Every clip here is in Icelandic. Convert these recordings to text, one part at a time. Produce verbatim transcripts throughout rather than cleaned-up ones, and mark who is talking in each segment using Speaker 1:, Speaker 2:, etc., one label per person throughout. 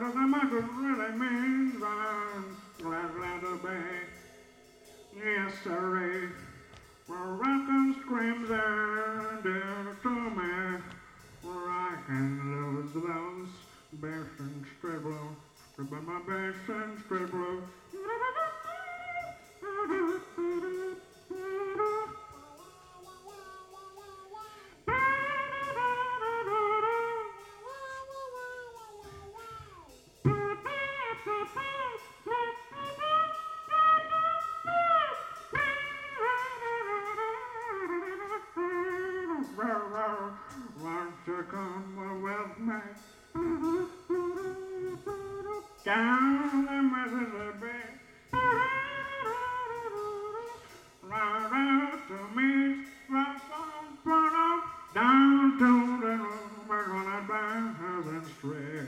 Speaker 1: does the message really mean? I'm glad, glad to be. Yes, sirree. Well, welcome screams and dear to me. Where I can lose those bass and straight blue. But my bass and straight blue. Won't you come with me down the Mississippi, right out to me, right on, down to the room, we're gonna dance and stretch.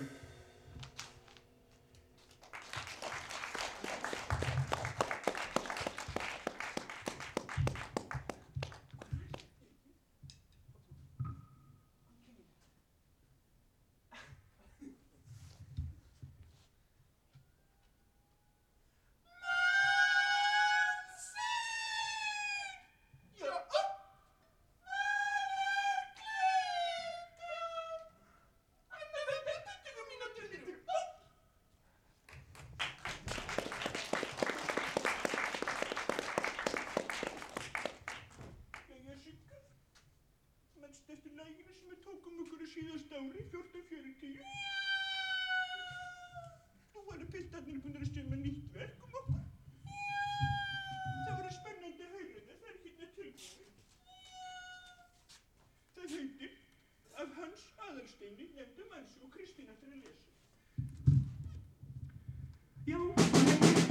Speaker 2: Eftir læginu sem við tókum okkur á síðasta ári, fjórtán fjörutíu. Nú voru piltarnir búin að stjórna nýtt verk um okkur. Það voru spennandi að heyra það, það er hérna tilbúið. Það heitir Af Hans Aðalsteini, nefndu manns og Kristín ætlar að lesa.
Speaker 1: Já, það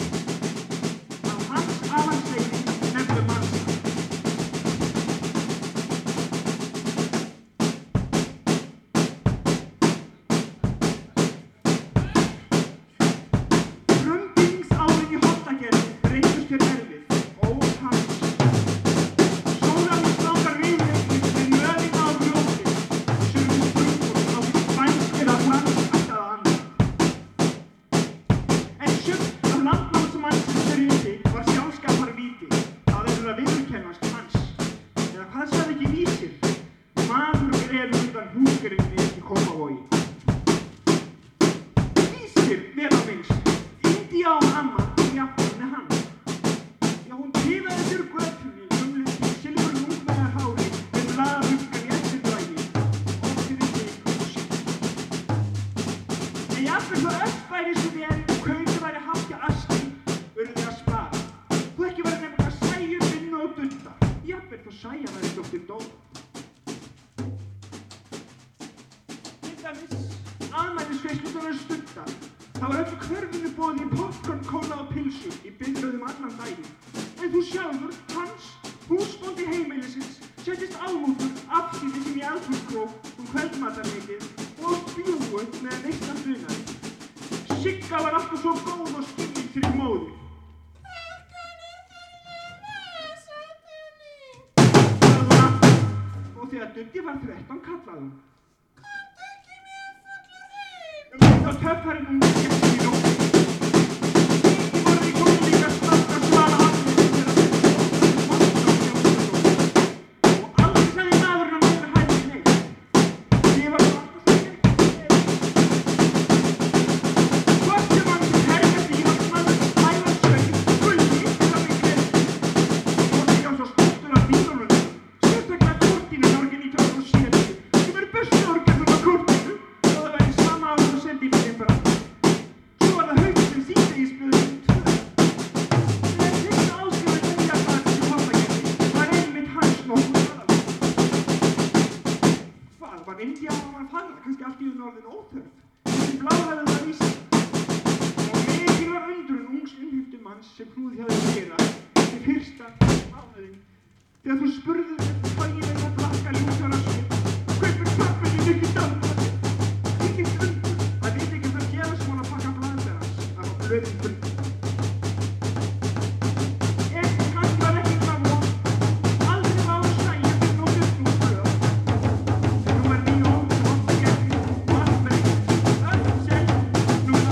Speaker 1: heitir Af Hans Aðalsteini, nefndu manns.
Speaker 2: Nú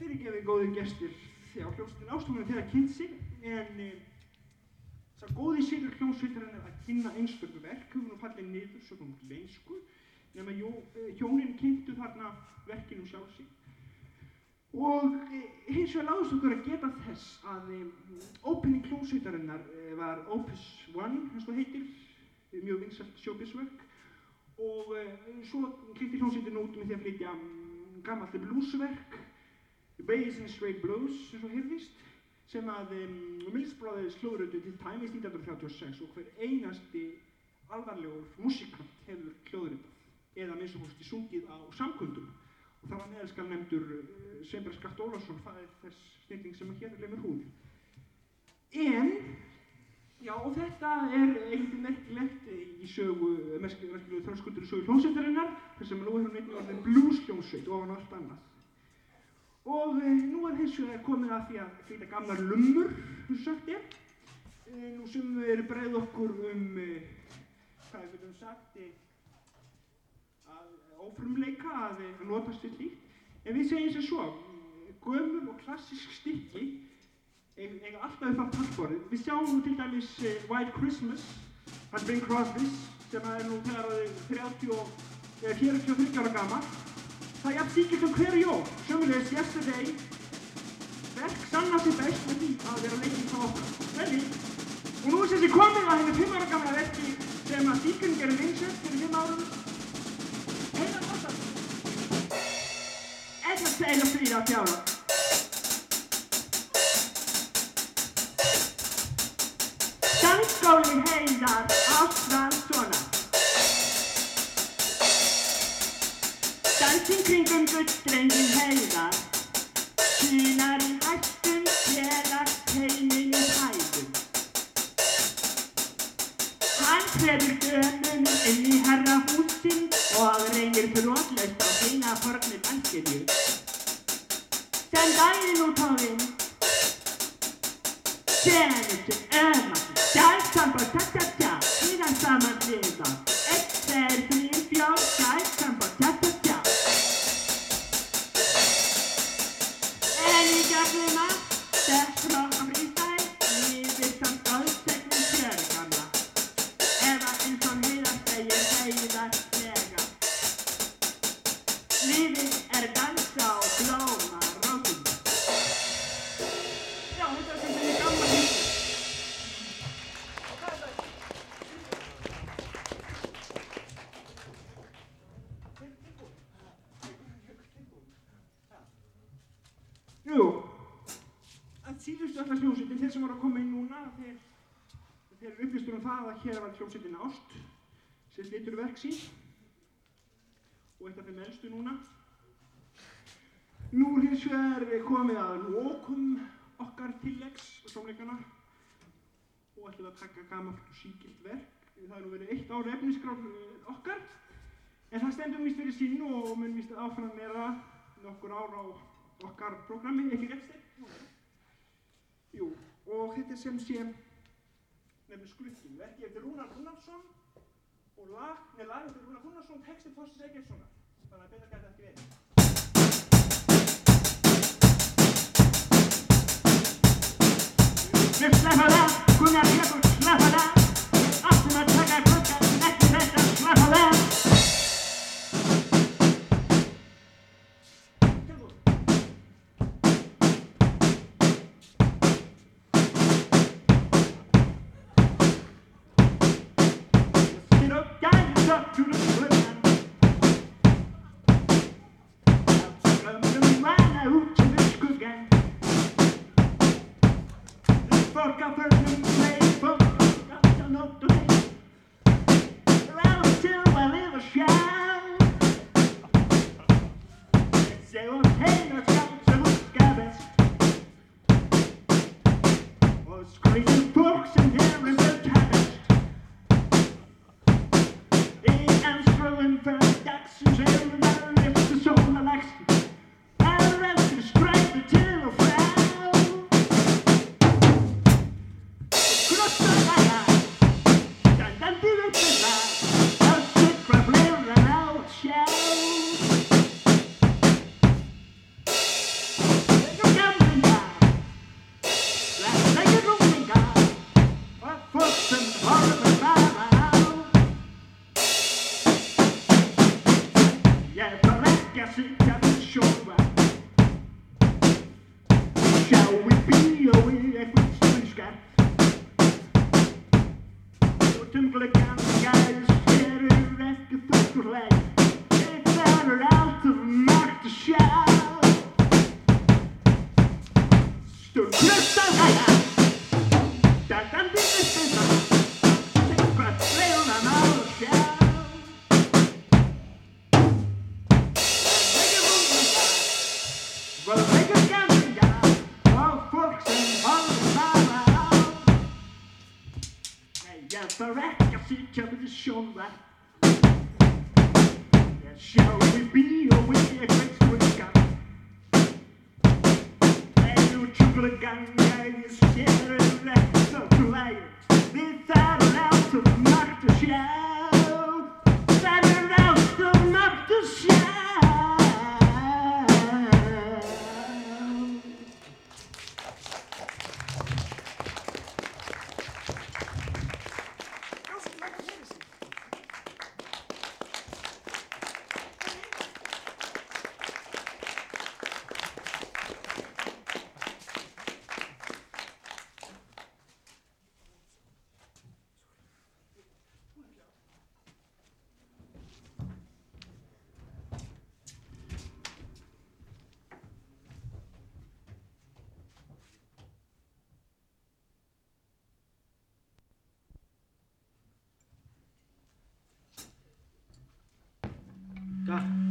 Speaker 2: fyrirgefið góðir gestir, já, hljómsveitin Ástofnun þegar kynnt sig, en e, sá góði sigur hljómsveitarinnar að kynna einstöku verk hefur nú fallið niður sögum gleinsku, nema jó, e, hjónin kynntu þarna verkinu sjálf sig. Og e, hins vegar láðist okkur að geta þess að e, opening hljómsveitarinnar e, var Opus One, eins og heitir, e, mjög vinsælt showbizverk, og e, svo kynnti hljómsveitin út með því að flytja um, gamalt bluesverk, Bass and Straight Blues, eins og heyrðist, sem að um, Mills Brothers hljóðrituðu til tæmis nítján hundruð þrjátíu og sex og hver einasti alvarlegur músíkant hefur hljóðritað, eða minnst og fórst í sungið á samkundum. Og það var meðalskal nefndur uh, Sveinberg Skaft Ólafsson, það er þess snilling sem að hér lemur húði. En, já, og þetta er eitthvað merkilegt í sögu, merkilegu þröskuldur í sögu hljómsveitarinnar, þar sem nú hefur einnig orðið blues hljómsveit ofan á allt annað. Og e, nú er hins vegar komið að því að flytja gamlar lummur, eins og sagt er. E, nú sem við erum breið okkur um, e, hvað við getum sagt, e, að ófrumleika að, að notast við slíkt. En við segjum sem svo, gömul og klassísk stykki eiga alltaf upp á pallborðið. Við sjáum nú til dæmis e, White Christmas, hann Bing Crosby's, sem er nú þegar þrjátíu og þriggja ára gamall. Það er jafn síkilt um hver jól, sömulegis Yesterday, verk sanna sig best með því að vera leikinn frá okkur. Velli. Og nú er þessi komið að henni fimm ára gamla verki sem að Deacon gerði vinsælt fyrir fimm árum. Heiðar Þórsson. Einn að segja fríða fjára. Dansskóli Heiðar Ástvaldssonar. Dansinn kringum gullstrenginn Heiðar, sínar í hættum, félagt heiminn í hæðum. Hann kveður dömunum inn í herrahúsin og reynir brotlaust á hina fornu danskeðju. Sem daginn út á vind, senustu, öðmatti, dagsambo, tja-tja-tja, síðan saman hliða. Eitt, tveir, þrír, fjór, dagsambo, tja-tja-tja. En í gegnum allt, þessum okkar frístæð, lífið samt áðsegnum fjörgamla. Eða eins og Heiðar segir heiðarlega. Lífið er dansa og blóma rótum. Já, þetta er sem þetta er gamla hýttu. Og hvað er það? Jú, að síðustu allar hljómsveitin, þeir sem voru að koma inn núna, þeir, þeir upplýstur um það að hér var hljómsveitin Ást, sem flytur verk sín, og eitt af þeim elstu núna. Nú er hins vegar komið að lokum okkar tilleggs hljómleikana og ætlum að taka gamalt og sígilt verk. Það er nú verið eitt ár efniskrár okkar, en það stendur víst fyrir sín og mun víst áfram vera nokkur ár á okkar prógrami, ekki rétt steinn? Jú, og þetta er sem sé nefnir Skrukkin, verkið eftir Rúnar Rúnarsson og lag, neð lag eftir Rúnar Rúnarsson, texti Þorsteins Eggertssonar, þannig að betra gæti ekki verið. Við sleppa það, Gunnar Jökull, sleppa það, áttum að taka klukkan, ekki þetta, sleppa það. rekkja sitja við sjónvarp. Sjá í bíói eitthvað svenskar. Út um gluggann gæðis eru ekki þurrkur leið. Það er alltaf margt að sjá. Stund hlustar hæga. Dandan bíður stundar. Eitthvað leiðunan á að sjá. Var leikar gamlinga og fólk sem horfir bara á. Nei, ég þarf ekki að sitja við sjónvarp. Ég sjá í bíói eitthvað svenskar. En út um gluggann gæðis eru ekki þurrkur leið. Við það er alltaf margt að sjá. Það er alltaf margt að sjá. Takk.